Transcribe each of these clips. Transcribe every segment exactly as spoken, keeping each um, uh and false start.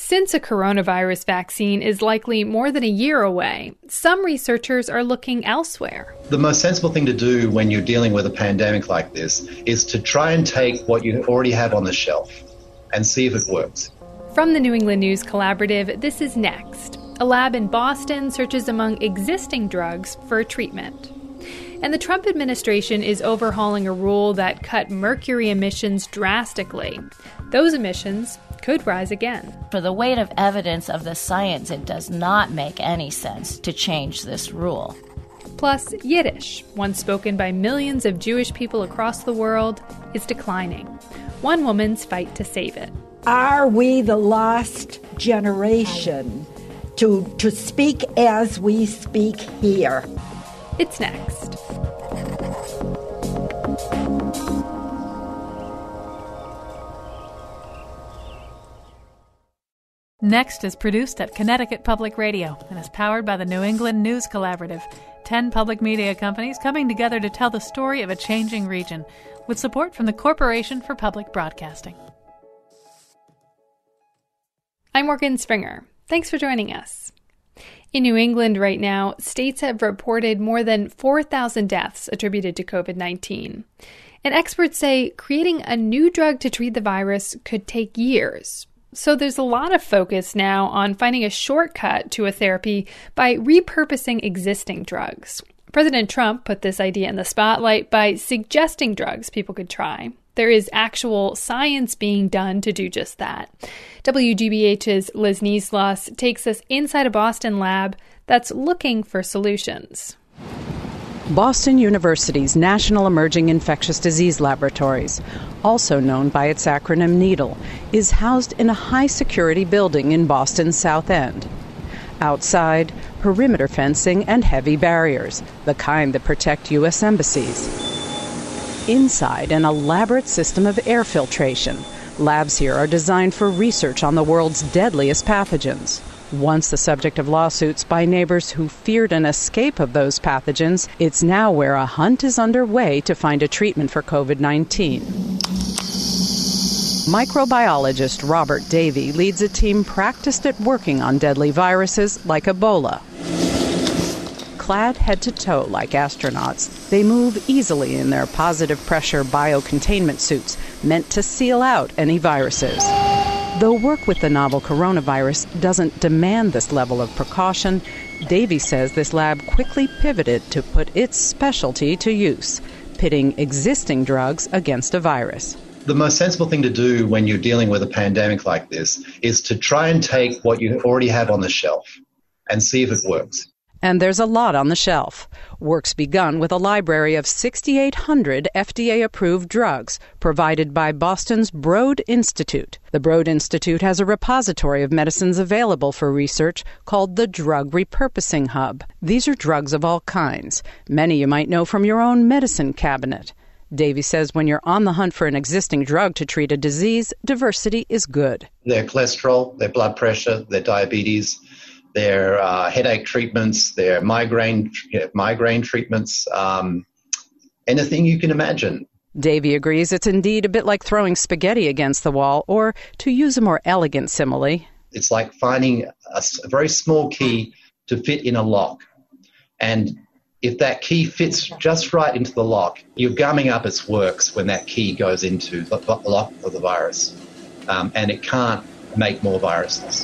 Since a coronavirus vaccine is likely more than a year away, some researchers are looking elsewhere. The most sensible thing to do when you're dealing with a pandemic like this is to try and take what you already have on the shelf and see if it works. From the New England News Collaborative, this is Next. A lab in Boston searches among existing drugs for a treatment. And the Trump administration is overhauling a rule that cut mercury emissions drastically. Those emissions could rise again. For the weight of evidence of the science, it does not make any sense to change this rule. Plus, Yiddish, once spoken by millions of Jewish people across the world, is declining. One woman's fight to save it. Are we the last generation to, to speak as we speak here? It's next. Next is produced at Connecticut Public Radio and is powered by the New England News Collaborative, ten public media companies coming together to tell the story of a changing region, with support from the Corporation for Public Broadcasting. I'm Morgan Springer. Thanks for joining us. In New England right now, states have reported more than four thousand deaths attributed to covid nineteen. And experts say creating a new drug to treat the virus could take years. So there's a lot of focus now on finding a shortcut to a therapy by repurposing existing drugs. President Trump put this idea in the spotlight by suggesting drugs people could try. There is actual science being done to do just that. W G B H's Liz Niesloss takes us inside a Boston lab that's looking for solutions. Boston University's National Emerging Infectious Disease Laboratories, also known by its acronym NEEDLE, is housed in a high-security building in Boston's South End. Outside, perimeter fencing and heavy barriers, the kind that protect U S embassies. Inside, an elaborate system of air filtration. Labs here are designed for research on the world's deadliest pathogens. Once the subject of lawsuits by neighbors who feared an escape of those pathogens, it's now where a hunt is underway to find a treatment for covid nineteen. Microbiologist Robert Davey leads a team practiced at working on deadly viruses like Ebola. Clad head to toe like astronauts, they move easily in their positive pressure biocontainment suits meant to seal out any viruses. Though work with the novel coronavirus doesn't demand this level of precaution, Davey says this lab quickly pivoted to put its specialty to use, pitting existing drugs against a virus. The most sensible thing to do when you're dealing with a pandemic like this is to try and take what you already have on the shelf and see if it works. And there's a lot on the shelf. Work's begun with a library of six thousand eight hundred F D A-approved drugs provided by Boston's Broad Institute. The Broad Institute has a repository of medicines available for research called the Drug Repurposing Hub. These are drugs of all kinds. Many you might know from your own medicine cabinet. Davey says when you're on the hunt for an existing drug to treat a disease, diversity is good. Their cholesterol, their blood pressure, their diabetes, their uh, headache treatments, their migraine you know, migraine treatments, um, anything you can imagine. Davey agrees it's indeed a bit like throwing spaghetti against the wall, or to use a more elegant simile, it's like finding a, a very small key to fit in a lock. And if that key fits just right into the lock, you're gumming up its works when that key goes into the lock of the virus. Um, and it can't make more viruses.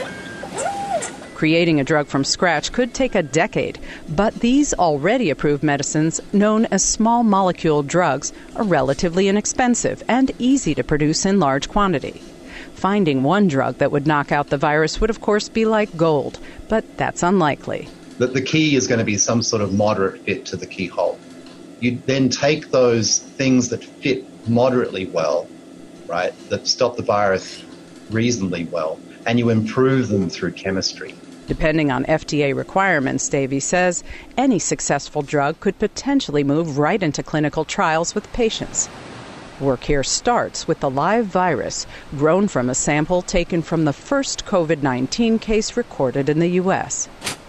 Creating a drug from scratch could take a decade, but these already approved medicines, known as small molecule drugs, are relatively inexpensive and easy to produce in large quantity. Finding one drug that would knock out the virus would, of course, be like gold, but that's unlikely. The, the key is going to be some sort of moderate fit to the keyhole. You then take those things that fit moderately well, right, that stop the virus reasonably well, and you improve them through chemistry. Depending on F D A requirements, Davey says, any successful drug could potentially move right into clinical trials with patients. Work here starts with the live virus, grown from a sample taken from the first covid nineteen case recorded in the U S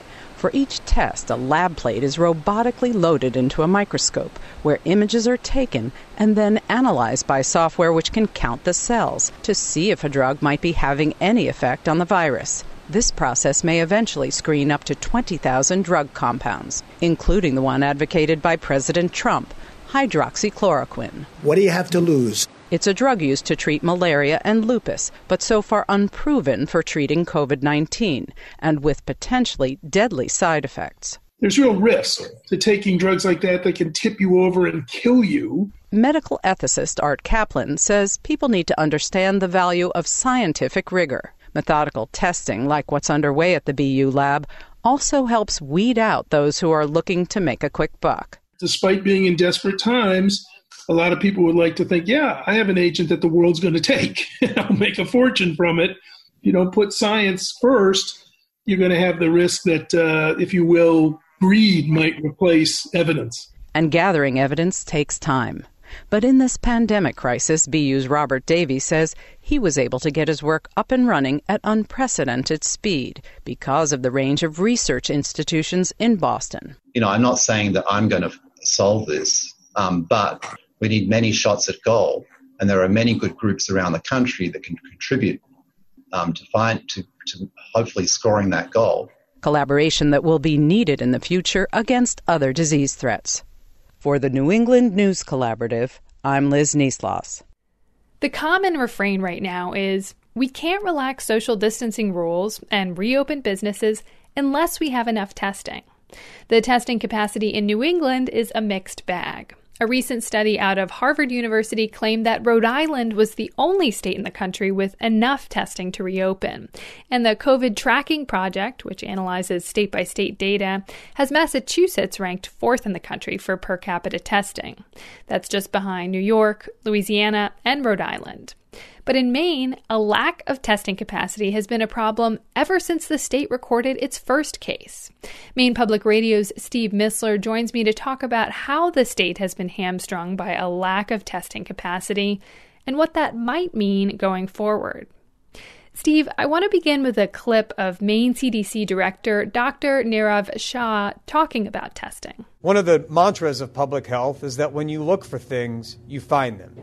For each test, a lab plate is robotically loaded into a microscope where images are taken and then analyzed by software which can count the cells to see if a drug might be having any effect on the virus. This process may eventually screen up to twenty thousand drug compounds, including the one advocated by President Trump, hydroxychloroquine. What do you have to lose? It's a drug used to treat malaria and lupus, but so far unproven for treating covid nineteen, and with potentially deadly side effects. There's real risk to taking drugs like that that can tip you over and kill you. Medical ethicist Art Kaplan says people need to understand the value of scientific rigor. Methodical testing, like what's underway at the B U lab, also helps weed out those who are looking to make a quick buck. Despite being in desperate times, a lot of people would like to think, yeah, I have an agent that the world's going to take, and I'll make a fortune from it. If you don't put science first, you're going to have the risk that, uh, if you will, greed might replace evidence. And gathering evidence takes time. But in this pandemic crisis, B U's Robert Davey says he was able to get his work up and running at unprecedented speed because of the range of research institutions in Boston. You know, I'm not saying that I'm going to solve this, um, but we need many shots at goal, and there are many good groups around the country that can contribute um, to find to, to hopefully scoring that goal. Collaboration that will be needed in the future against other disease threats. For the New England News Collaborative, I'm Liz Neesloss. The common refrain right now is, we can't relax social distancing rules and reopen businesses unless we have enough testing. The testing capacity in New England is a mixed bag. A recent study out of Harvard University claimed that Rhode Island was the only state in the country with enough testing to reopen. And the COVID Tracking Project, which analyzes state-by-state data, has Massachusetts ranked fourth in the country for per capita testing. That's just behind New York, Louisiana, and Rhode Island. But in Maine, a lack of testing capacity has been a problem ever since the state recorded its first case. Maine Public Radio's Steve Missler joins me to talk about how the state has been hamstrung by a lack of testing capacity and what that might mean going forward. Steve, I want to begin with a clip of Maine C D C Director Doctor Nirav Shah talking about testing. One of the mantras of public health is that when you look for things, you find them.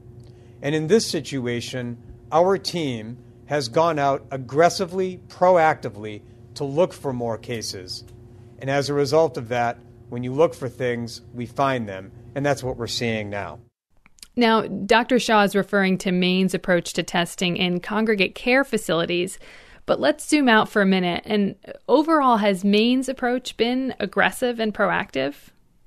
And in this situation, our team has gone out aggressively, proactively to look for more cases. And as a result of that, when you look for things, we find them. And that's what we're seeing now. Now, Doctor Shah is referring to Maine's approach to testing in congregate care facilities. But let's zoom out for a minute. And overall, has Maine's approach been aggressive and proactive?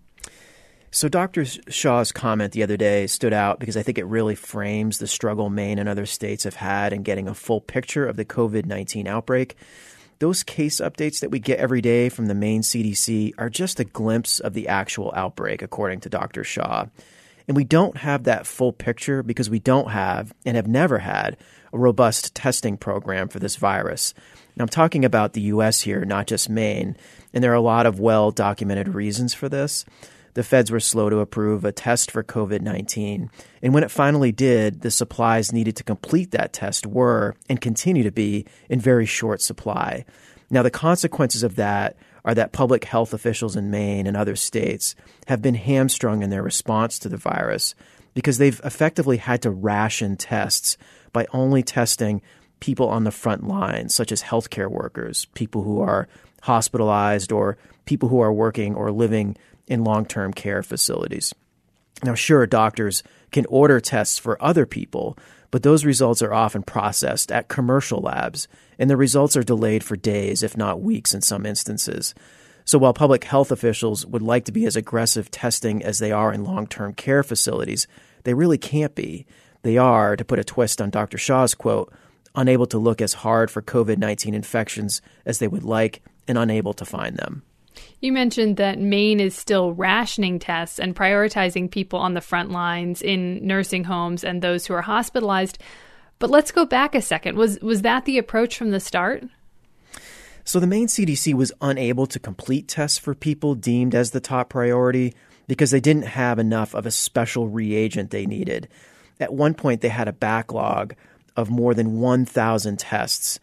So Doctor Shah's comment the other day stood out because I think it really frames the struggle Maine and other states have had in getting a full picture of the covid nineteen outbreak. Those case updates that we get every day from the Maine C D C are just a glimpse of the actual outbreak, according to Doctor Shah. And we don't have that full picture because we don't have and have never had a robust testing program for this virus. And I'm talking about the U S here, not just Maine. And there are a lot of well-documented reasons for this. The feds were slow to approve a test for covid nineteen. And when it finally did, the supplies needed to complete that test were and continue to be in very short supply. Now, the consequences of that are that public health officials in Maine and other states have been hamstrung in their response to the virus because they've effectively had to ration tests by only testing people on the front lines, such as healthcare workers, people who are hospitalized, or people who are working or living in long-term care facilities. Now, sure, doctors can order tests for other people, but those results are often processed at commercial labs, and the results are delayed for days, if not weeks in some instances. So while public health officials would like to be as aggressive testing as they are in long-term care facilities, they really can't be. They are, to put a twist on Doctor Shah's quote, unable to look as hard for covid nineteen infections as they would like and unable to find them. You mentioned that Maine is still rationing tests and prioritizing people on the front lines in nursing homes and those who are hospitalized. But let's go back a second. Was was that the approach from the start? So the Maine C D C was unable to complete tests for people deemed as the top priority because they didn't have enough of a special reagent they needed. At one point, they had a backlog of more than one thousand tests.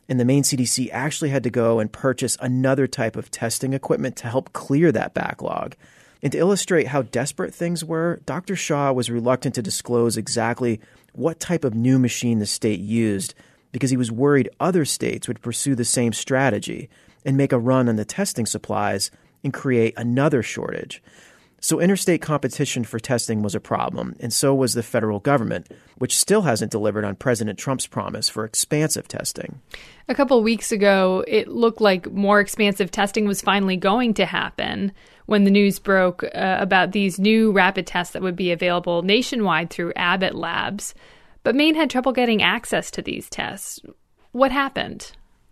And the Maine C D C actually had to go and purchase another type of testing equipment to help clear that backlog. And to illustrate how desperate things were, Doctor Shah was reluctant to disclose exactly what type of new machine the state used because he was worried other states would pursue the same strategy and make a run on the testing supplies and create another shortage. So interstate competition for testing was a problem, and so was the federal government, which still hasn't delivered on President Trump's promise for expansive testing. A couple weeks ago, it looked like more expansive testing was finally going to happen when the news broke uh, about these new rapid tests that would be available nationwide through Abbott Labs. But Maine had trouble getting access to these tests. What happened?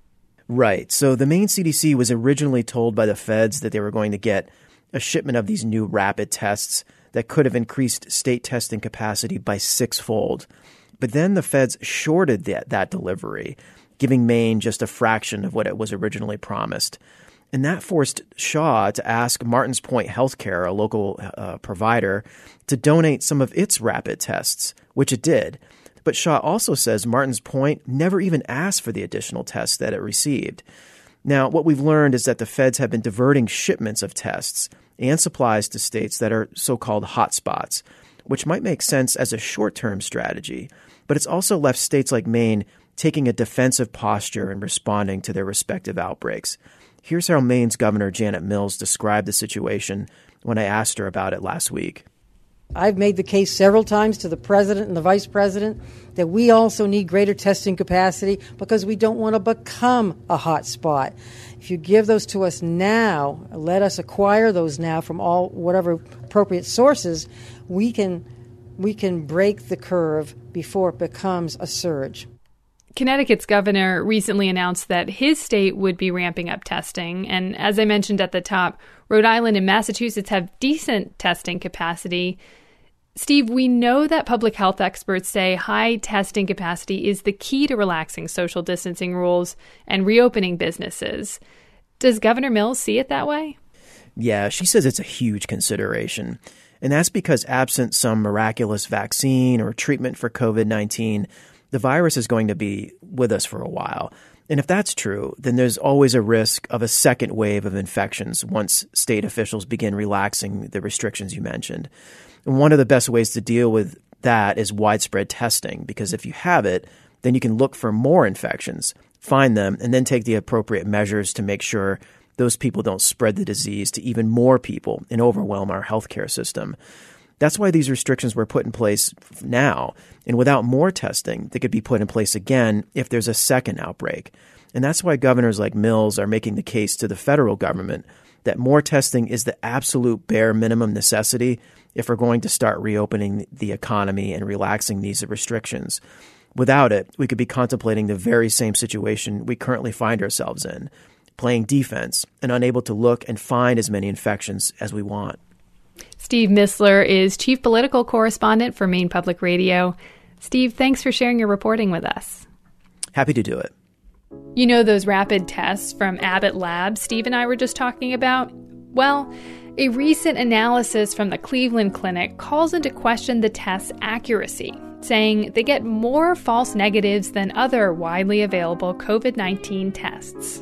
Right. So the Maine C D C was originally told by the feds that they were going to get a shipment of these new rapid tests that could have increased state testing capacity by sixfold. But then the feds shorted that, that delivery, giving Maine just a fraction of what it was originally promised. And that forced Shah to ask Martins Point Healthcare, a local uh, provider, to donate some of its rapid tests, which it did. But Shah also says Martins Point never even asked for the additional tests that it received. Now, what we've learned is that the feds have been diverting shipments of tests and supplies to states that are so-called hotspots, which might make sense as a short-term strategy, but it's also left states like Maine taking a defensive posture in responding to their respective outbreaks. Here's how Maine's Governor Janet Mills described the situation when I asked her about it last week. I've made the case several times to the president and the vice president that we also need greater testing capacity because we don't want to become a hot spot. If you give those to us now, let us acquire those now from all whatever appropriate sources, we can we can break the curve before it becomes a surge. Connecticut's governor recently announced that his state would be ramping up testing. And as I mentioned at the top, Rhode Island and Massachusetts have decent testing capacity. Steve, we know that public health experts say high testing capacity is the key to relaxing social distancing rules and reopening businesses. Does Governor Mills see it that way? Yeah, she says it's a huge consideration. And that's because absent some miraculous vaccine or treatment for covid nineteen, the virus is going to be with us for a while. And if that's true, then there's always a risk of a second wave of infections once state officials begin relaxing the restrictions you mentioned. And one of the best ways to deal with that is widespread testing, because if you have it, then you can look for more infections, find them, and then take the appropriate measures to make sure those people don't spread the disease to even more people and overwhelm our healthcare system. That's why these restrictions were put in place now. And without more testing, they could be put in place again if there's a second outbreak. And that's why governors like Mills are making the case to the federal government that more testing is the absolute bare minimum necessity if we're going to start reopening the economy and relaxing these restrictions. Without it, we could be contemplating the very same situation we currently find ourselves in, playing defense and unable to look and find as many infections as we want. Steve Mistler is chief political correspondent for Maine Public Radio. Steve, thanks for sharing your reporting with us. Happy to do it. You know those rapid tests from Abbott Labs Steve and I were just talking about? Well, a recent analysis from the Cleveland Clinic calls into question the test's accuracy, saying they get more false negatives than other widely available covid nineteen tests.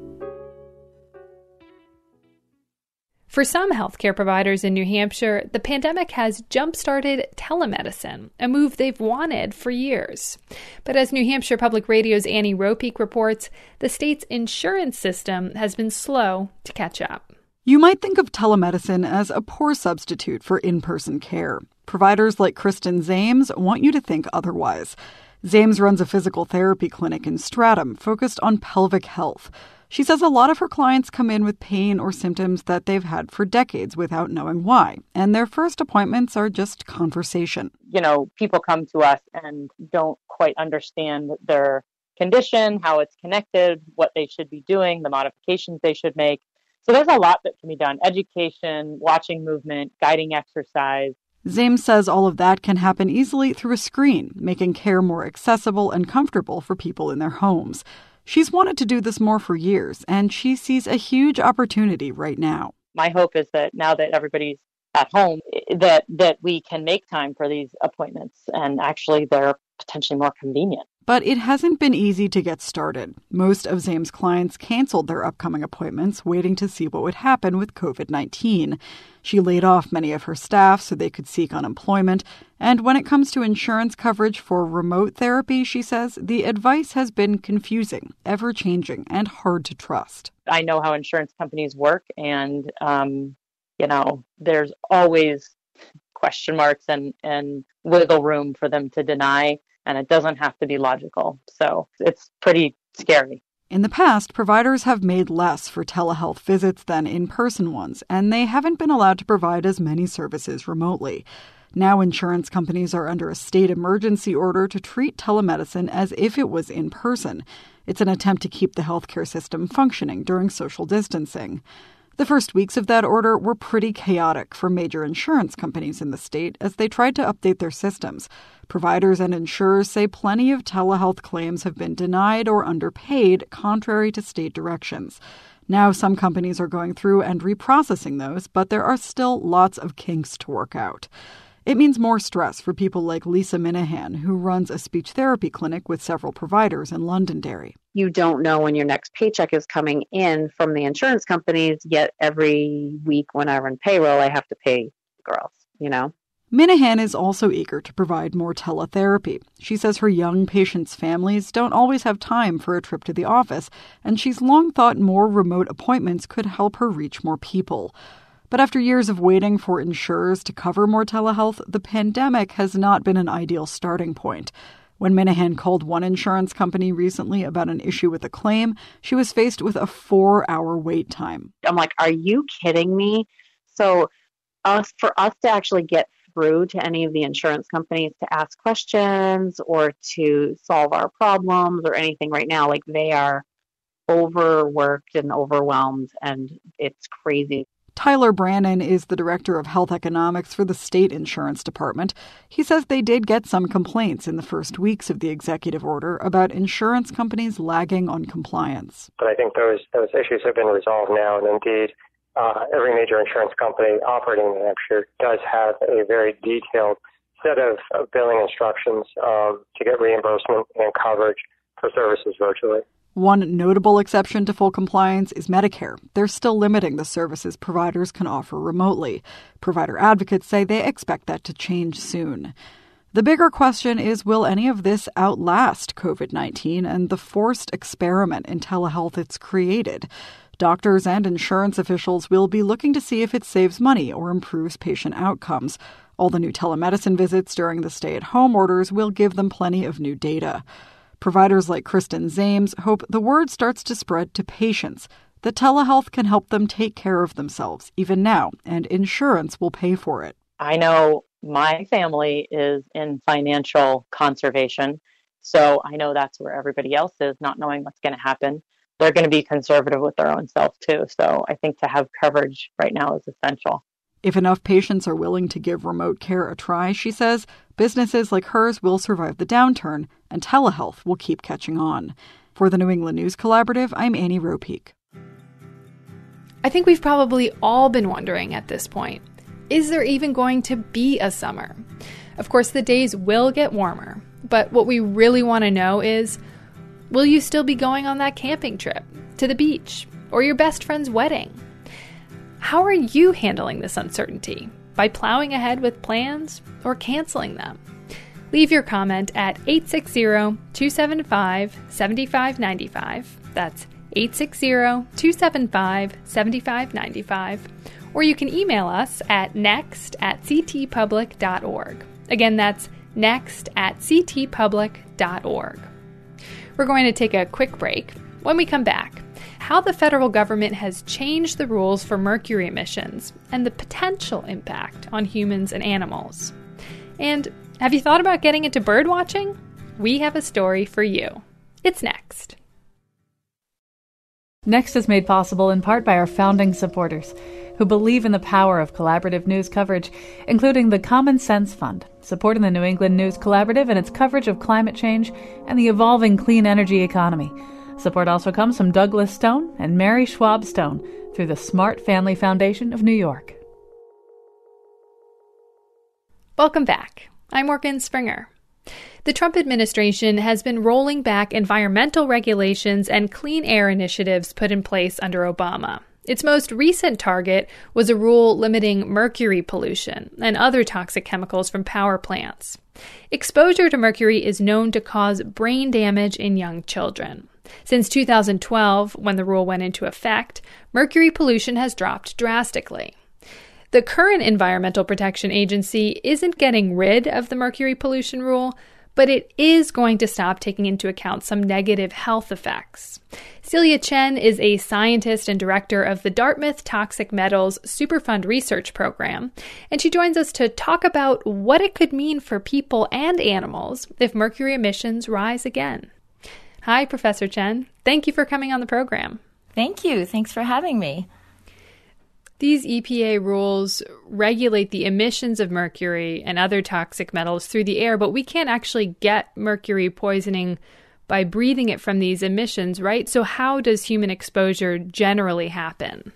For some healthcare providers in New Hampshire, the pandemic has jump-started telemedicine, a move they've wanted for years. But as New Hampshire Public Radio's Annie Ropeek reports, the state's insurance system has been slow to catch up. You might think of telemedicine as a poor substitute for in-person care. Providers like Kristen Zames want you to think otherwise. Zames runs a physical therapy clinic in Stratham focused on pelvic health. She says a lot of her clients come in with pain or symptoms that they've had for decades without knowing why, and their first appointments are just conversation. You know, people come to us and don't quite understand their condition, how it's connected, what they should be doing, the modifications they should make. So there's a lot that can be done. Education, watching movement, guiding exercise. Zames says all of that can happen easily through a screen, making care more accessible and comfortable for people in their homes. She's wanted to do this more for years, and she sees a huge opportunity right now. My hope is that now that everybody's at home, that that we can make time for these appointments, and actually they're potentially more convenient. But it hasn't been easy to get started. Most of Zaim's clients canceled their upcoming appointments, waiting to see what would happen with covid nineteen. She laid off many of her staff so they could seek unemployment. And when it comes to insurance coverage for remote therapy, she says, the advice has been confusing, ever-changing, and hard to trust. I know how insurance companies work, and, um, you know, there's always question marks and, and wiggle room for them to deny. And it doesn't have to be logical. So it's pretty scary. In the past, providers have made less for telehealth visits than in-person ones, and they haven't been allowed to provide as many services remotely. Now insurance companies are under a state emergency order to treat telemedicine as if it was in person. It's an attempt to keep the healthcare system functioning during social distancing. The first weeks of that order were pretty chaotic for major insurance companies in the state as they tried to update their systems. Providers and insurers say plenty of telehealth claims have been denied or underpaid, contrary to state directions. Now some companies are going through and reprocessing those, but there are still lots of kinks to work out. It means more stress for people like Lisa Minahan, who runs a speech therapy clinic with several providers in Londonderry. You don't know when your next paycheck is coming in from the insurance companies, yet every week when I run payroll, I have to pay girls, you know? Minahan is also eager to provide more teletherapy. She says her young patients' families don't always have time for a trip to the office, and she's long thought more remote appointments could help her reach more people. But after years of waiting for insurers to cover more telehealth, the pandemic has not been an ideal starting point. When Minahan called one insurance company recently about an issue with a claim, she was faced with a four-hour wait time. I'm like, are you kidding me? So us for us to actually get through to any of the insurance companies to ask questions or to solve our problems or anything right now, like they are overworked and overwhelmed, and it's crazy. Tyler Brannon is the director of health economics for the state insurance department. He says they did get some complaints in the first weeks of the executive order about insurance companies lagging on compliance. But I think those those issues have been resolved now, and indeed, uh, every major insurance company operating in New Hampshire does have a very detailed set of, of billing instructions um, to get reimbursement and coverage for services virtually. One notable exception to full compliance is Medicare. They're still limiting the services providers can offer remotely. Provider advocates say they expect that to change soon. The bigger question is, will any of this outlast covid nineteen and the forced experiment in telehealth it's created? Doctors and insurance officials will be looking to see if it saves money or improves patient outcomes. All the new telemedicine visits during the stay-at-home orders will give them plenty of new data. Providers like Kristen Zames hope the word starts to spread to patients that telehealth can help them take care of themselves even now, and insurance will pay for it. I know my family is in financial conservation, so I know that's where everybody else is, not knowing what's going to happen. They're going to be conservative with their own self, too. So I think to have coverage right now is essential. If enough patients are willing to give remote care a try, she says, businesses like hers will survive the downturn and telehealth will keep catching on. For the New England News Collaborative, I'm Annie Ropeek. I think we've probably all been wondering at this point, is there even going to be a summer? Of course, the days will get warmer, but what we really want to know is, will you still be going on that camping trip, to the beach, or your best friend's wedding? How are you handling this uncertainty? By plowing ahead with plans or canceling them? Leave your comment at eight six zero, two seven five, seven five nine five. That's eight six zero, two seven five, seven five nine five. Or you can email us at next at c t public dot org. Again, that's next at c t public dot org. We're going to take a quick break. When we come back, how the federal government has changed the rules for mercury emissions and the potential impact on humans and animals. And have you thought about getting into bird watching? We have a story for you. It's next. Next is made possible in part by our founding supporters, who believe in the power of collaborative news coverage, including the Common Sense Fund, supporting the New England News Collaborative and its coverage of climate change and the evolving clean energy economy. Support also comes from Douglas Stone and Mary Schwab Stone through the Smart Family Foundation of New York. Welcome back. I'm Morgan Springer. The Trump administration has been rolling back environmental regulations and clean air initiatives put in place under Obama. Its most recent target was a rule limiting mercury pollution and other toxic chemicals from power plants. Exposure to mercury is known to cause brain damage in young children. Since two thousand twelve, when the rule went into effect, mercury pollution has dropped drastically. The current Environmental Protection Agency isn't getting rid of the mercury pollution rule, but it is going to stop taking into account some negative health effects. Celia Chen is a scientist and director of the Dartmouth Toxic Metals Superfund Research Program, and she joins us to talk about what it could mean for people and animals if mercury emissions rise again. Hi, Professor Chen. Thank you for coming on the program. Thank you. Thanks for having me. These E P A rules regulate the emissions of mercury and other toxic metals through the air, but we can't actually get mercury poisoning by breathing it from these emissions, right? So how does human exposure generally happen?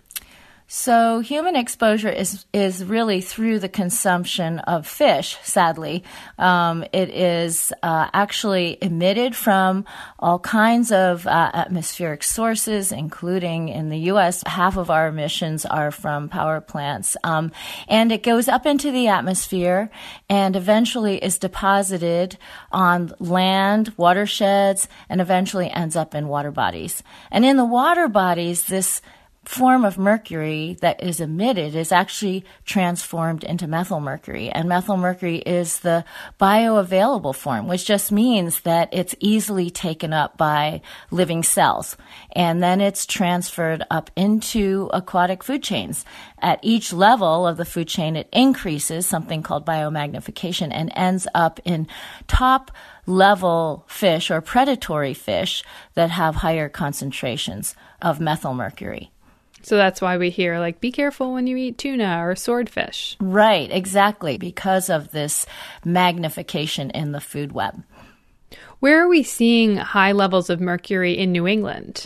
So human exposure is is really through the consumption of fish, sadly. Um, it is uh, actually emitted from all kinds of uh, atmospheric sources, including in the U S, half of our emissions are from power plants. Um, and it goes up into the atmosphere and eventually is deposited on land, watersheds, and eventually ends up in water bodies. And in the water bodies, this form of mercury that is emitted is actually transformed into methylmercury. And methylmercury is the bioavailable form, which just means that it's easily taken up by living cells. And then it's transferred up into aquatic food chains. At each level of the food chain, it increases something called biomagnification and ends up in top level fish or predatory fish that have higher concentrations of methylmercury. So that's why we hear, like, be careful when you eat tuna or swordfish. Right, exactly, because of this magnification in the food web. Where are we seeing high levels of mercury in New England?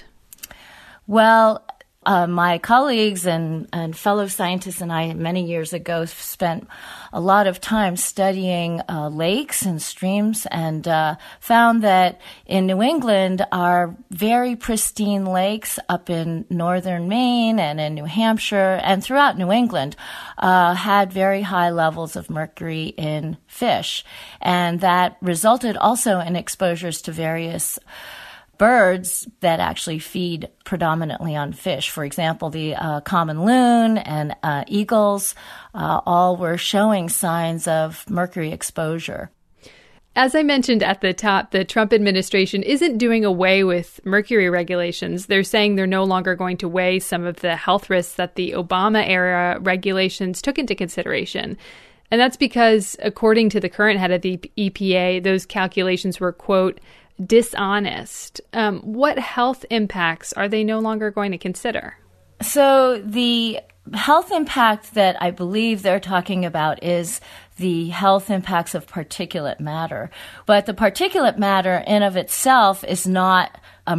Well, Uh, my colleagues and, and fellow scientists and I many years ago spent a lot of time studying uh, lakes and streams and uh, found that in New England, our very pristine lakes up in northern Maine and in New Hampshire and throughout New England uh, had very high levels of mercury in fish. And that resulted also in exposures to various birds that actually feed predominantly on fish. For example, the uh, common loon and uh, eagles uh, all were showing signs of mercury exposure. As I mentioned at the top, the Trump administration isn't doing away with mercury regulations. They're saying they're no longer going to weigh some of the health risks that the Obama-era regulations took into consideration. And that's because, according to the current head of the E P A, those calculations were, quote, dishonest. Um, what health impacts are they no longer going to consider? So the health impact that I believe they're talking about is the health impacts of particulate matter. But the particulate matter in of itself is not a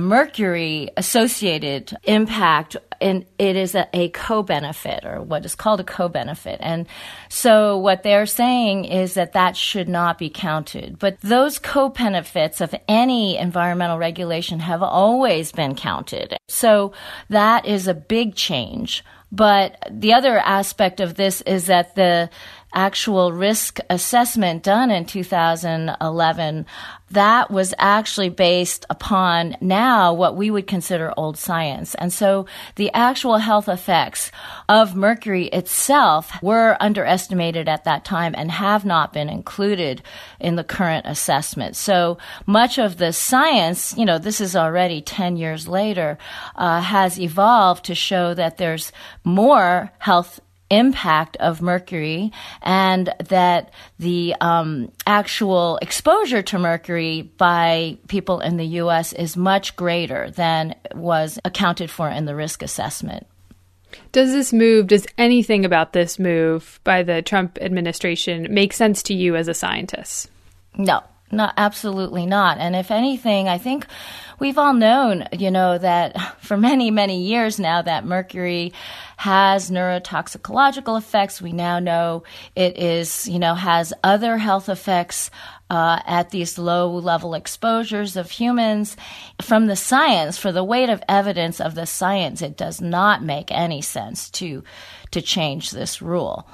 mercury-associated impact, and it is a, a co-benefit, or what is called a co-benefit. And so what they're saying is that that should not be counted. But those co-benefits of any environmental regulation have always been counted. So that is a big change. But the other aspect of this is that the actual risk assessment done in two thousand eleven, that was actually based upon now what we would consider old science. And so the actual health effects of mercury itself were underestimated at that time and have not been included in the current assessment. So much of the science, you know, this is already ten years later, uh, has evolved to show that there's more health impact of mercury and that the um, actual exposure to mercury by people in the U S is much greater than was accounted for in the risk assessment. Does this move, does anything about this move by the Trump administration make sense to you as a scientist? No. No, absolutely not. And if anything, I think we've all known, you know, that for many, many years now that mercury has neurotoxicological effects. We now know it is, you know, has other health effects uh, at these low-level exposures of humans. From the science, for the weight of evidence of the science, it does not make any sense to to change this rule.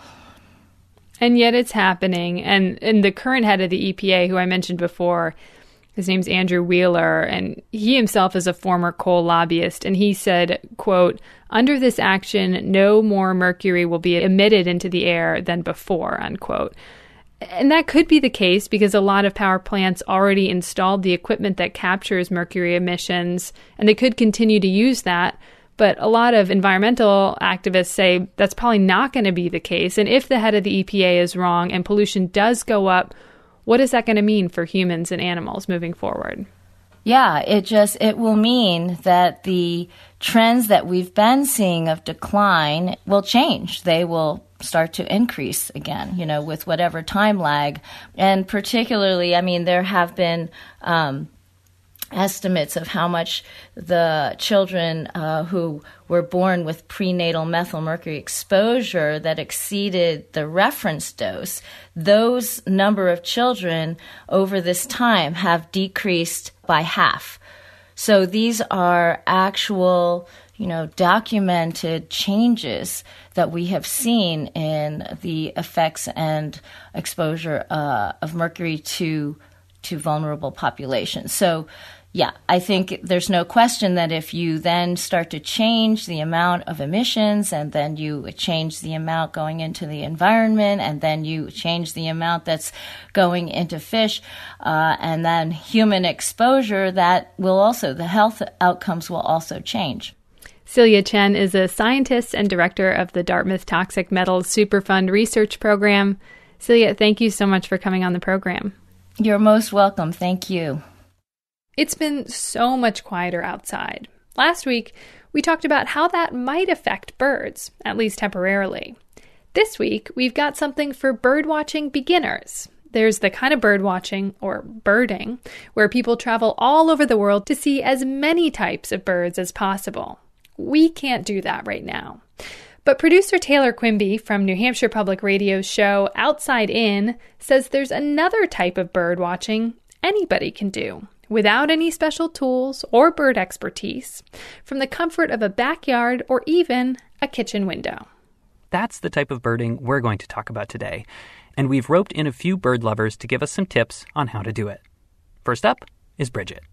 And yet it's happening. And, and the current head of the E P A, who I mentioned before, his name's Andrew Wheeler, and he himself is a former coal lobbyist. And he said, quote, "Under this action, no more mercury will be emitted into the air than before," unquote. And that could be the case because a lot of power plants already installed the equipment that captures mercury emissions, and they could continue to use that. But a lot of environmental activists say that's probably not going to be the case. And if the head of the E P A is wrong and pollution does go up, what is that going to mean for humans and animals moving forward? Yeah, it just, it will mean that the trends that we've been seeing of decline will change. They will start to increase again, you know, with whatever time lag. And particularly, I mean, there have been um, estimates of how much the children uh, who were born with prenatal methylmercury exposure that exceeded the reference dose, those number of children over this time have decreased by half. So these are actual, you know, documented changes that we have seen in the effects and exposure uh, of mercury to to vulnerable populations. So yeah, I think there's no question that if you then start to change the amount of emissions and then you change the amount going into the environment and then you change the amount that's going into fish uh, and then human exposure, that will also, the health outcomes will also change. Celia Chen is a scientist and director of the Dartmouth Toxic Metals Superfund Research Program. Celia, thank you so much for coming on the program. You're most welcome. Thank you. It's been so much quieter outside. Last week, we talked about how that might affect birds, at least temporarily. This week, we've got something for birdwatching beginners. There's the kind of birdwatching, or birding, where people travel all over the world to see as many types of birds as possible. We can't do that right now. But producer Taylor Quimby from New Hampshire Public Radio's show Outside In says there's another type of birdwatching anybody can do, without any special tools or bird expertise, from the comfort of a backyard or even a kitchen window. That's the type of birding we're going to talk about today, and we've roped in a few bird lovers to give us some tips on how to do it. First up is Bridget.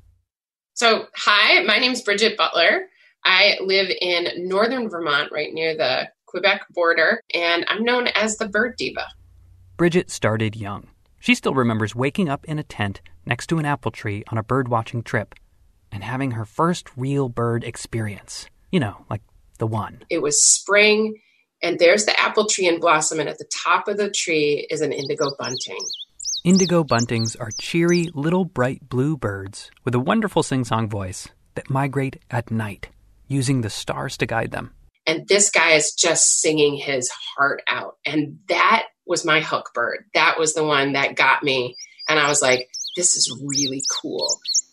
So, hi, my name's Bridget Butler. I live in northern Vermont, right near the Quebec border, and I'm known as the Bird Diva. Bridget started young. She still remembers waking up in a tent next to an apple tree on a bird-watching trip and having her first real bird experience. You know, like the one. It was spring, and there's the apple tree in blossom, and at the top of the tree is an indigo bunting. Indigo buntings are cheery, little bright blue birds with a wonderful sing-song voice that migrate at night, using the stars to guide them. And this guy is just singing his heart out. And that was my hook bird. That was the one that got me. And I was like, this is really cool.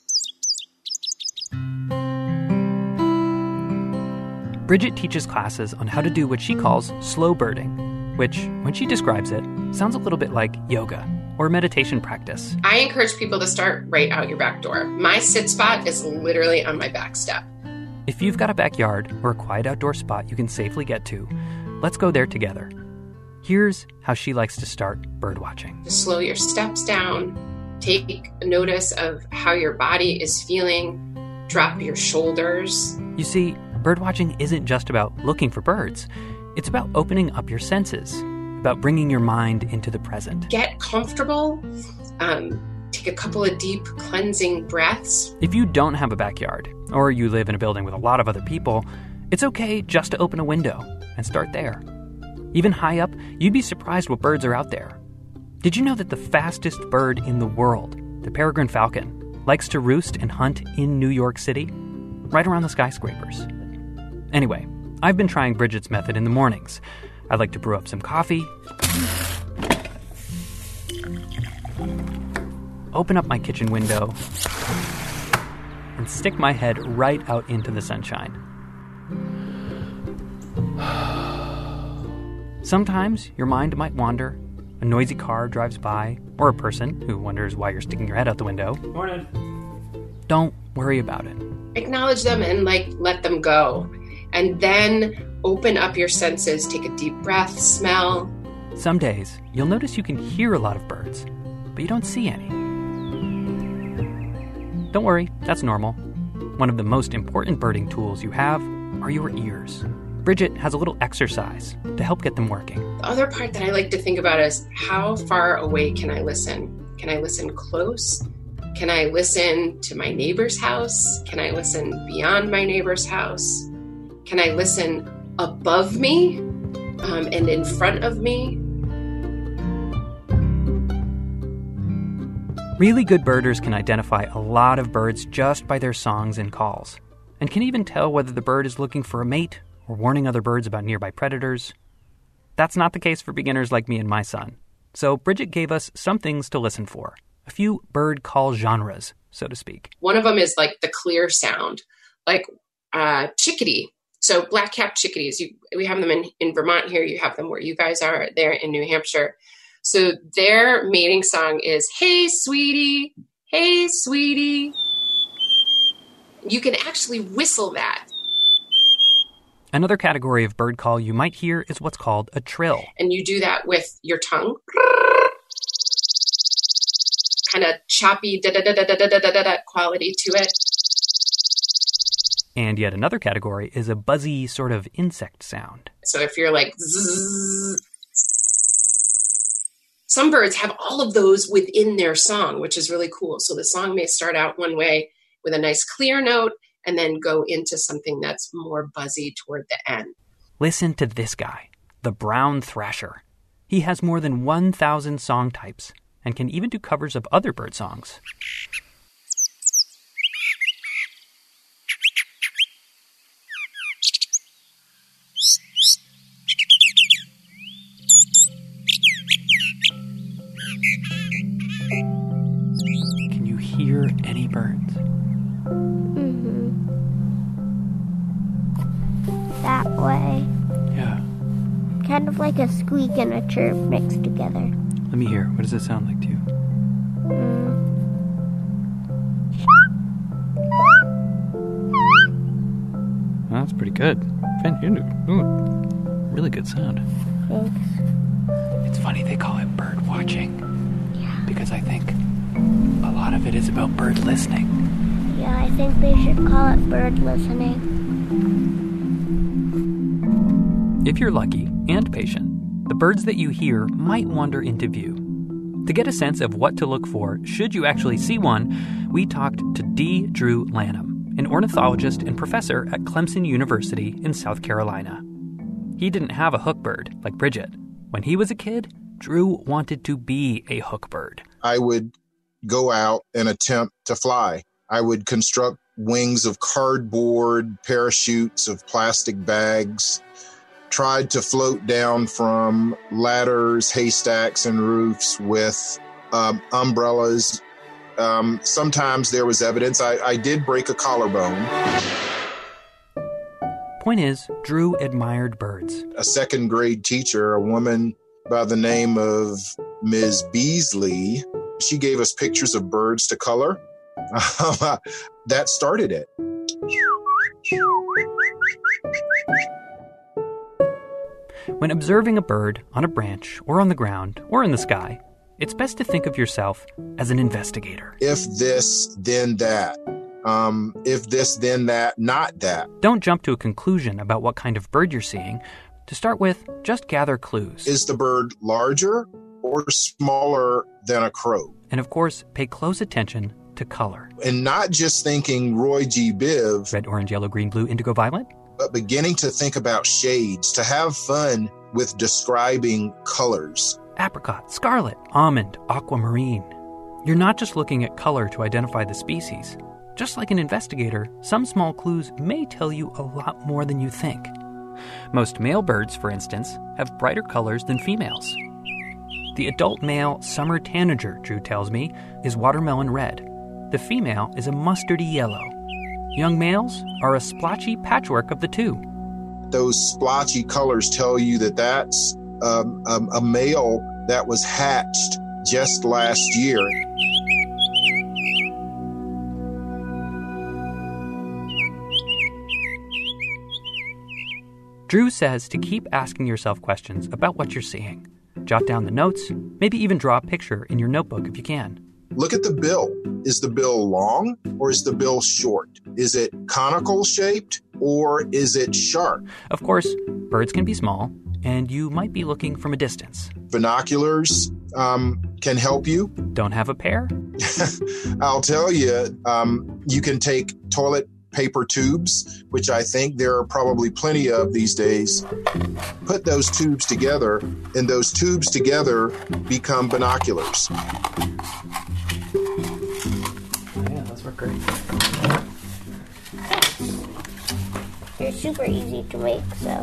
Bridget teaches classes on how to do what she calls slow birding, which, when she describes it, sounds a little bit like yoga or meditation practice. I encourage people to start right out your back door. My sit spot is literally on my back step. If you've got a backyard or a quiet outdoor spot you can safely get to, let's go there together. Here's how she likes to start birdwatching. Just slow your steps down. Take notice of how your body is feeling. Drop your shoulders. You see, birdwatching isn't just about looking for birds. It's about opening up your senses, about bringing your mind into the present. Get comfortable. Um, take a couple of deep cleansing breaths. If you don't have a backyard, or you live in a building with a lot of other people, it's okay just to open a window and start there. Even high up, you'd be surprised what birds are out there. Did you know that the fastest bird in the world, the peregrine falcon, likes to roost and hunt in New York City? Right around the skyscrapers. Anyway, I've been trying Bridget's method in the mornings. I like to brew up some coffee, open up my kitchen window, and and stick my head right out into the sunshine. Sometimes your mind might wander. A noisy car drives by, or a person who wonders why you're sticking your head out the window. Morning. Don't worry about it. Acknowledge them and like let them go. And then open up your senses, take a deep breath, smell. Some days, you'll notice you can hear a lot of birds, but you don't see any. Don't worry, that's normal. One of the most important birding tools you have are your ears. Bridget has a little exercise to help get them working. The other part that I like to think about is how far away can I listen? Can I listen close? Can I listen to my neighbor's house? Can I listen beyond my neighbor's house? Can I listen above me um, and in front of me? Really good birders can identify a lot of birds just by their songs and calls, and can even tell whether the bird is looking for a mate or warning other birds about nearby predators. That's not the case for beginners like me and my son. So Bridget gave us some things to listen for, a few bird call genres, so to speak. One of them is like the clear sound, like uh, chickadee. So black-capped chickadees, you, we have them in, in Vermont here. You have them where you guys are there in New Hampshire. So their mating song is, hey, sweetie, hey, sweetie. You can actually whistle that. Another category of bird call you might hear is what's called a trill. And you do that with your tongue. Kind of choppy da-da-da-da-da-da-da-da quality to it. And yet another category is a buzzy sort of insect sound. So if you're like zzz, some birds have all of those within their song, which is really cool. So the song may start out one way with a nice clear note and then go into something that's more buzzy toward the end. Listen to this guy, the brown thrasher. He has more than one thousand song types and can even do covers of other bird songs. Can you hear any birds? Mm-hmm. That way. Yeah. Kind of like a squeak and a chirp mixed together. Let me hear. What does it sound like to you? Mm. Well, that's pretty good. Finn, you do really good sound. Thanks. It's funny they call it bird watching. Yeah. Because I think a lot of it is about bird listening. Yeah, I think they should call it bird listening. If you're lucky and patient, the birds that you hear might wander into view. To get a sense of what to look for should you actually see one, we talked to D. Drew Lanham, an ornithologist and professor at Clemson University in South Carolina. He didn't have a hook bird like Bridget. When he was a kid, Drew wanted to be a hook bird. I would go out and attempt to fly. I would construct wings of cardboard, parachutes of plastic bags, tried to float down from ladders, haystacks, and roofs with um, umbrellas. Um, sometimes there was evidence. I, I did break a collarbone. Point is, Drew admired birds. A second grade teacher, a woman by the name of Miz Beasley, she gave us pictures of birds to color. That started it. When observing a bird on a branch or on the ground or in the sky, it's best to think of yourself as an investigator. If this, then that. Um, if this, then that, not that. Don't jump to a conclusion about what kind of bird you're seeing. To start with, just gather clues. Is the bird larger or smaller than a crow? And of course, pay close attention to color. And not just thinking Roy G. Biv. Red, orange, yellow, green, blue, indigo, violet. But beginning to think about shades, to have fun with describing colors. Apricot, scarlet, almond, aquamarine. You're not just looking at color to identify the species. Just like an investigator, some small clues may tell you a lot more than you think. Most male birds, for instance, have brighter colors than females. The adult male summer tanager, Drew tells me, is watermelon red. The female is a mustardy yellow. Young males are a splotchy patchwork of the two. Those splotchy colors tell you that that's um, um, a male that was hatched just last year. Drew says to keep asking yourself questions about what you're seeing. Jot down the notes, maybe even draw a picture in your notebook if you can. Look at the bill. Is the bill long or is the bill short? Is it conical shaped or is it sharp? Of course, birds can be small, and you might be looking from a distance. Binoculars um, can help you. Don't have a pair? I'll tell you, um, you can take toilet paper tubes, which I think there are probably plenty of these days. Put those tubes together, and those tubes together become binoculars. Yeah, those work great. They're super easy to make, so.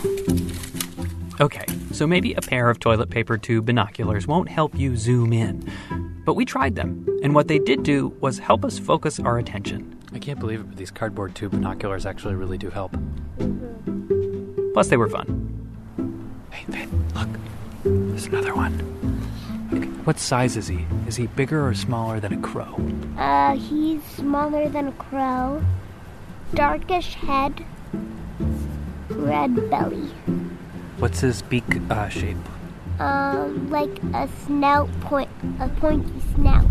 Okay, so maybe a pair of toilet paper tube binoculars won't help you zoom in. But we tried them, and what they did do was help us focus our attention. I can't believe it, but these cardboard tube binoculars actually really do help. Plus, they were fun. Hey, Finn, look. There's another one. Okay, what size is he? Is he bigger or smaller than a crow? Uh, he's smaller than a crow. Darkish head. Red belly. What's his beak uh, shape? Um, like a snout, point, a pointy snout.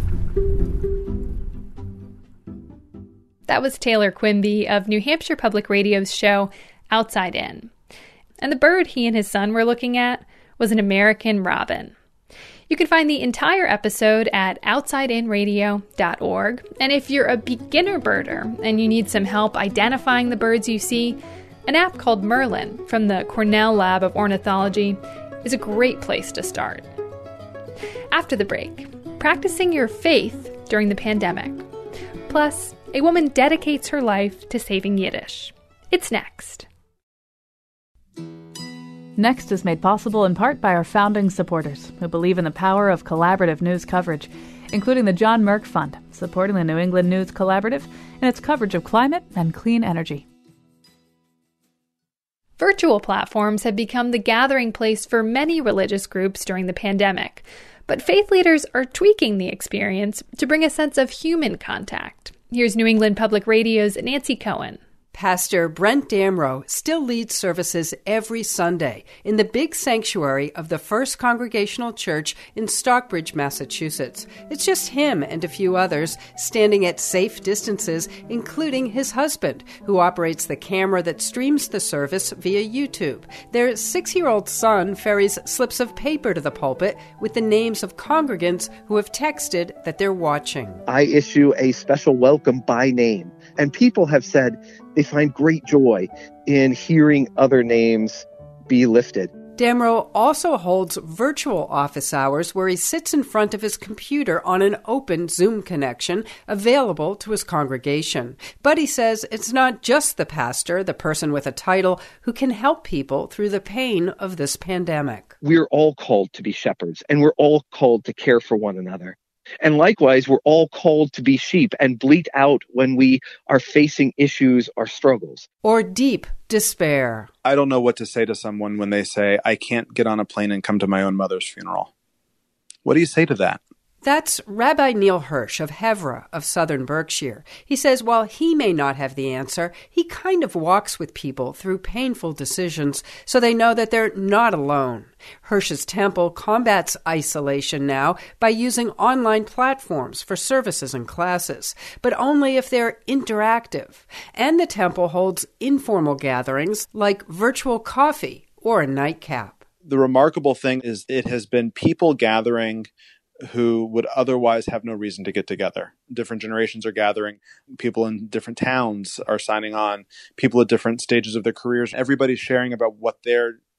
That was Taylor Quimby of New Hampshire Public Radio's show Outside In. And the bird he and his son were looking at was an American robin. You can find the entire episode at outside in radio dot org. And if you're a beginner birder and you need some help identifying the birds you see, an app called Merlin from the Cornell Lab of Ornithology is a great place to start. After the break, practicing your faith during the pandemic. Plus, a woman dedicates her life to saving Yiddish. It's next. Next is made possible in part by our founding supporters who believe in the power of collaborative news coverage, including the John Merck Fund, supporting the New England News Collaborative and its coverage of climate and clean energy. Virtual platforms have become the gathering place for many religious groups during the pandemic, but faith leaders are tweaking the experience to bring a sense of human contact. Here's New England Public Radio's Nancy Cohen. Pastor Brent Damrow still leads services every Sunday in the big sanctuary of the First Congregational Church in Stockbridge, Massachusetts. It's just him and a few others standing at safe distances, including his husband, who operates the camera that streams the service via YouTube. Their six-year-old son ferries slips of paper to the pulpit with the names of congregants who have texted that they're watching. I issue a special welcome by name, and people have said they find great joy in hearing other names be lifted. Damrow also holds virtual office hours where he sits in front of his computer on an open Zoom connection available to his congregation. But he says it's not just the pastor, the person with a title, who can help people through the pain of this pandemic. We're all called to be shepherds, and we're all called to care for one another. And likewise, we're all called to be sheep and bleat out when we are facing issues or struggles. Or deep despair. I don't know what to say to someone when they say, I can't get on a plane and come to my own mother's funeral. What do you say to that? That's Rabbi Neil Hirsch of Hevra of southern Berkshire. He says while he may not have the answer, he kind of walks with people through painful decisions so they know that they're not alone. Hirsch's temple combats isolation now by using online platforms for services and classes, but only if they're interactive. And the temple holds informal gatherings like virtual coffee or a nightcap. The remarkable thing is it has been people gathering who would otherwise have no reason to get together. Different generations are gathering. People in different towns are signing on. People at different stages of their careers. Everybody's sharing about what they're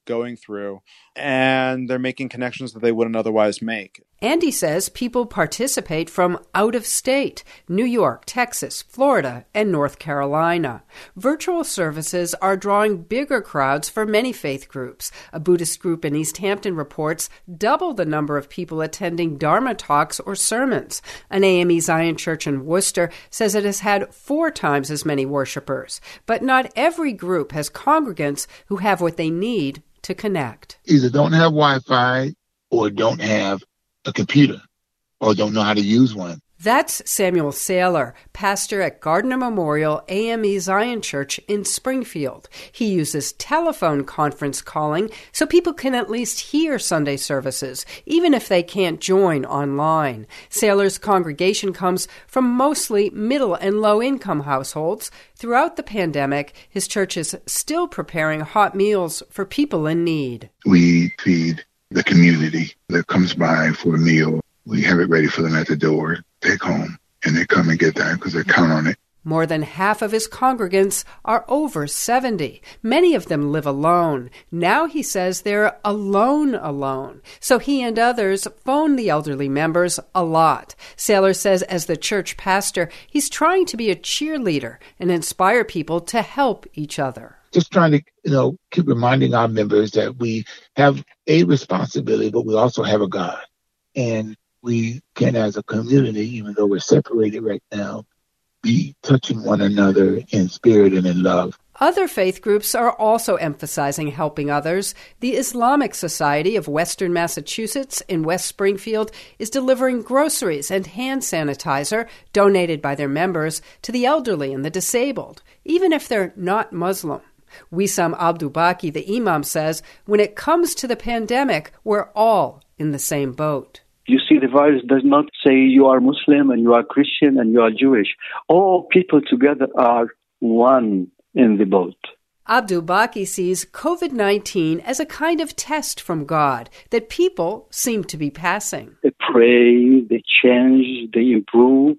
going through, and they're making connections that they wouldn't otherwise make. Andy says people participate from out of state, New York, Texas, Florida, and North Carolina. Virtual services are drawing bigger crowds for many faith groups. A Buddhist group in East Hampton reports double the number of people attending Dharma talks or sermons. An A M E Zion Church in Worcester says it has had four times as many worshipers. But not every group has congregants who have what they need to connect. Either don't have Wi-Fi or don't have a computer or don't know how to use one. That's Samuel Saylor, pastor at Gardner Memorial A M E Zion Church in Springfield. He uses telephone conference calling so people can at least hear Sunday services, even if they can't join online. Saylor's congregation comes from mostly middle and low-income households. Throughout the pandemic, his church is still preparing hot meals for people in need. We feed the community that comes by for a meal. We have it ready for them at the door, take home, and they come and get that because they count on it. More than half of his congregants are over seventy. Many of them live alone. Now he says they're alone alone. So he and others phone the elderly members a lot. Saylor says as the church pastor, he's trying to be a cheerleader and inspire people to help each other. Just trying to, you know, keep reminding our members that we have a responsibility, but we also have a God. And we can, as a community, even though we're separated right now, be touching one another in spirit and in love. Other faith groups are also emphasizing helping others. The Islamic Society of Western Massachusetts in West Springfield is delivering groceries and hand sanitizer donated by their members to the elderly and the disabled, even if they're not Muslim. Wissam Abdubaki, the imam, says when it comes to the pandemic, we're all in the same boat. You see, the virus does not say you are Muslim and you are Christian and you are Jewish. All people together are one in the boat. Abdubaki sees COVID nineteen as a kind of test from God that people seem to be passing. They pray, they change, they improve,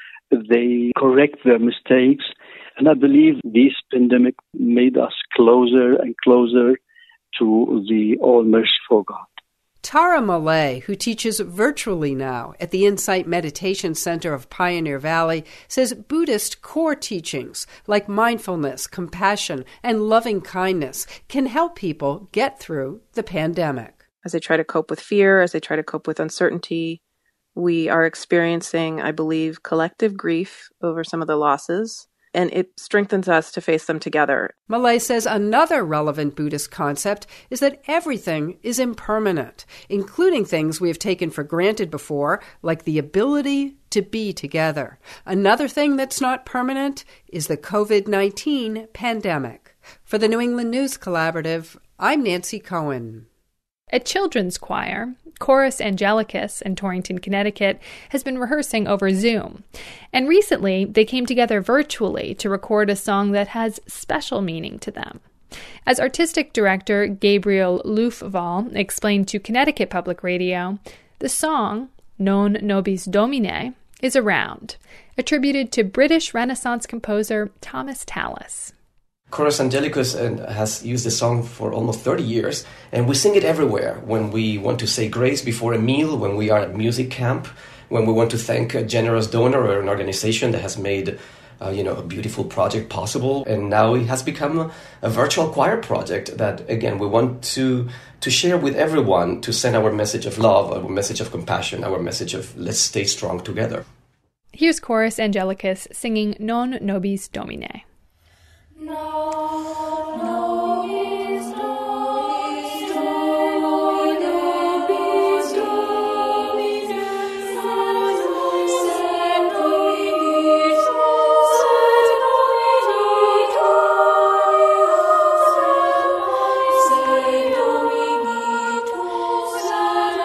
they correct their mistakes. And I believe this pandemic made us closer and closer to the all-merciful God. Tara Malay, who teaches virtually now at the Insight Meditation Center of Pioneer Valley, says Buddhist core teachings like mindfulness, compassion, and loving kindness can help people get through the pandemic. As they try to cope with fear, as they try to cope with uncertainty, we are experiencing, I believe, collective grief over some of the losses, and it strengthens us to face them together. Malay says another relevant Buddhist concept is that everything is impermanent, including things we have taken for granted before, like the ability to be together. Another thing that's not permanent is the COVID nineteen pandemic. For the New England News Collaborative, I'm Nancy Cohen. A children's choir, Chorus Angelicus in Torrington, Connecticut, has been rehearsing over Zoom. And recently, they came together virtually to record a song that has special meaning to them. As artistic director Gabriel Loufval explained to Connecticut Public Radio, the song, Non Nobis Domine, is around, attributed to British Renaissance composer Thomas Tallis. Chorus Angelicus has used the song for almost thirty years, and we sing it everywhere. When we want to say grace before a meal, when we are at music camp, when we want to thank a generous donor or an organization that has made uh, you know, a beautiful project possible. And now it has become a, a virtual choir project that, again, we want to, to share with everyone, to send our message of love, our message of compassion, our message of let's stay strong together. Here's Chorus Angelicus singing Non Nobis Domine. No, no, is Dominus, no, nobis Dominus, sed Dominis, sed Dominis, sed Dominis, sed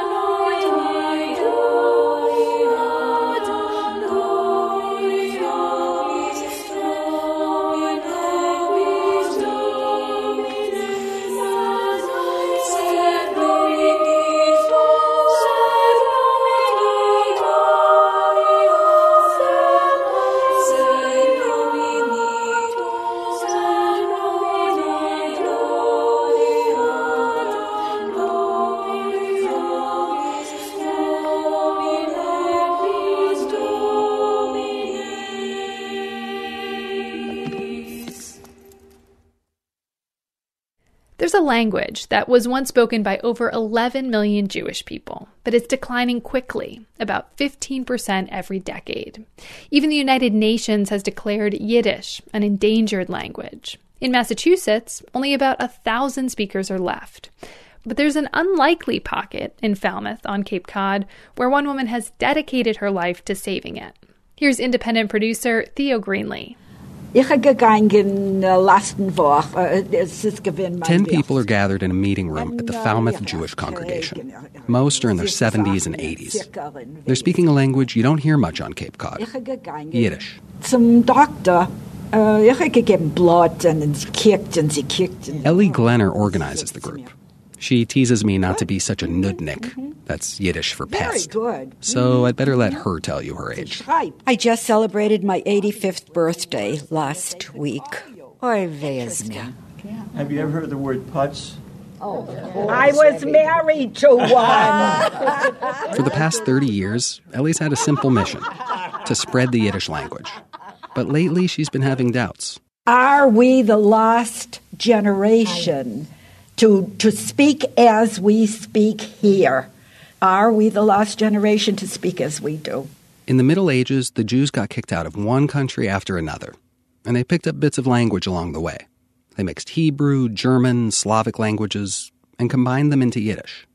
Dominis, There's a language that was once spoken by over eleven million Jewish people, but it's declining quickly, about fifteen percent every decade. Even the United Nations has declared Yiddish an endangered language. In Massachusetts, only about a thousand speakers are left. But there's an unlikely pocket in Falmouth on Cape Cod where one woman has dedicated her life to saving it. Here's independent producer Theo Greenlee. Ten people are gathered in a meeting room at the Falmouth Jewish congregation. Most are in their seventies and eighties. They're speaking a language you don't hear much on Cape Cod, Yiddish. Zum Doctor. Ellie Glenner organizes the group. She teases me not to be such a nudnik. That's Yiddish for pest. Very good. So I'd better let her tell you her age. I just celebrated my eighty-fifth birthday last week. Oy vey's me. Have you ever heard the word putz? Oh, I was married to one. For the past thirty years, Ellie's had a simple mission, to spread the Yiddish language. But lately she's been having doubts. Are we the lost generation to to speak as we speak here? Are we the lost generation to speak as we do? In the Middle Ages, the Jews got kicked out of one country after another, and they picked up bits of language along the way. They mixed Hebrew, German, Slavic languages, and combined them into Yiddish.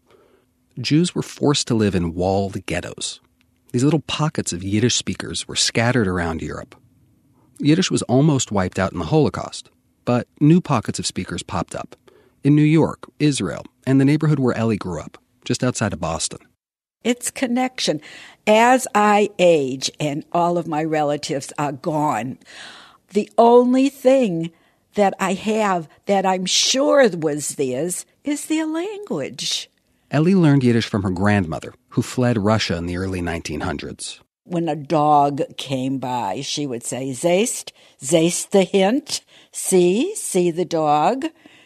Jews were forced to live in walled ghettos. These little pockets of Yiddish speakers were scattered around Europe. Yiddish was almost wiped out in the Holocaust, but new pockets of speakers popped up in New York, Israel, and the neighborhood where Ellie grew up, just outside of Boston. It's connection. As I age and all of my relatives are gone, the only thing that I have that I'm sure was theirs is their language. Ellie learned Yiddish from her grandmother, who fled Russia in the early nineteen hundreds. When a dog came by, she would say, Zeist, zeist the hint, see, see the dog.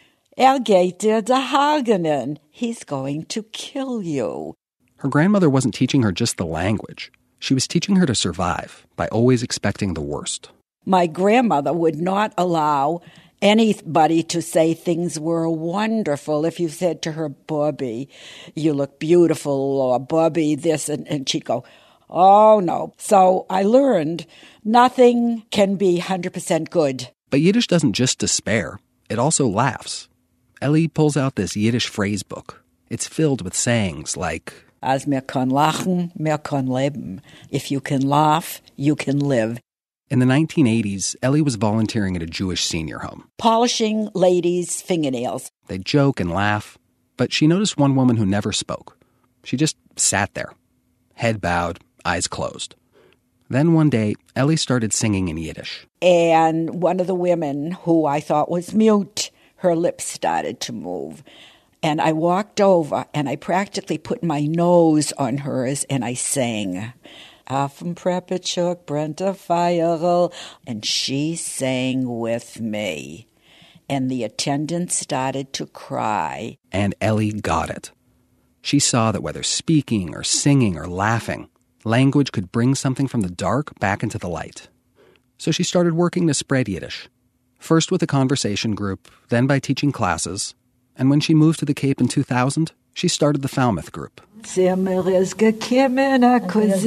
Er geht dir de Hagenen. He's going to kill you. Her grandmother wasn't teaching her just the language. She was teaching her to survive by always expecting the worst. My grandmother would not allow anybody to say things were wonderful. If you said to her, Bobby, you look beautiful, or Bobby this, and, and she'd go, oh, no. So I learned nothing can be one hundred percent good. But Yiddish doesn't just despair. It also laughs. Ellie pulls out this Yiddish phrase book. It's filled with sayings like, As mir kann lachen, mir kann leben. If you can laugh, you can live. In the nineteen eighties, Ellie was volunteering at a Jewish senior home. Polishing ladies' fingernails. They'd joke and laugh, but she noticed one woman who never spoke. She just sat there, head bowed, eyes closed. Then one day, Ellie started singing in Yiddish. And one of the women, who I thought was mute, her lips started to move. And I walked over, and I practically put my nose on hers, and I sang, Affen Preppichuk, Brenta Feierl, and she sang with me. And the attendant started to cry. And Ellie got it. She saw that whether speaking or singing or laughing, language could bring something from the dark back into the light. So she started working to spread Yiddish, first with a conversation group, then by teaching classes. And when she moved to the Cape in two thousand, she started the Falmouth group. Zimmer is gekimmen a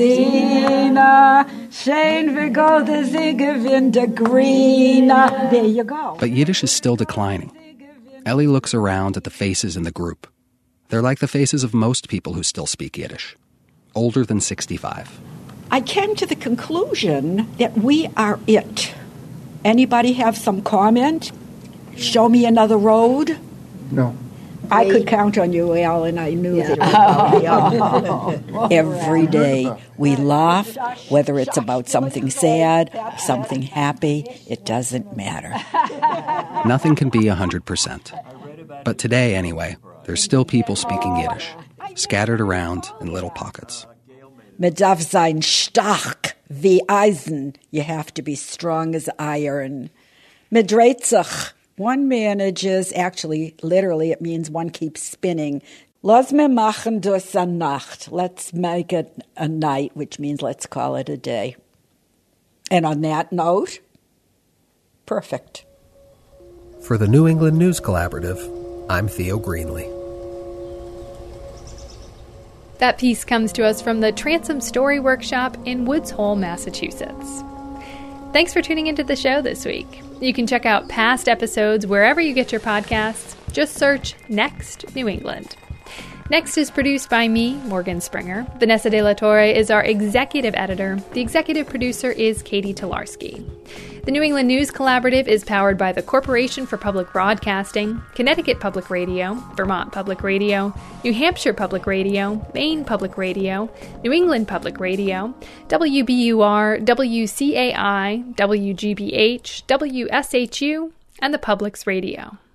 cousina, schön wie golde Siege winter greener. There you go. But Yiddish is still declining. Ellie looks around at the faces in the group. They're like the faces of most people who still speak Yiddish, older than sixty-five. I came to the conclusion that we are it. Anybody have some comment? Show me another road? No. I could count on you, Al, and I knew yeah. that it was about me. Every day we laugh, whether it's about something sad, something happy, it doesn't matter. Nothing can be one hundred percent. But today, anyway, there's still people speaking Yiddish, scattered around in little pockets. Man darf sein stark wie Eisen. You have to be strong as iron. Man dreht sich. One manages, actually, literally, it means one keeps spinning. Lass me machen dus a Nacht. Let's make it a night, which means let's call it a day. And on that note, perfect. For the New England News Collaborative, I'm Theo Greenlee. That piece comes to us from the Transom Story Workshop in Woods Hole, Massachusetts. Thanks for tuning into the show this week. You can check out past episodes wherever you get your podcasts. Just search Next New England. Next is produced by me, Morgan Springer. Vanessa De La Torre is our executive editor. The executive producer is Katie Tolarski. The New England News Collaborative is powered by the Corporation for Public Broadcasting, Connecticut Public Radio, Vermont Public Radio, New Hampshire Public Radio, Maine Public Radio, New England Public Radio, W B U R, W C A I, W G B H, W S H U, and the Public's Radio.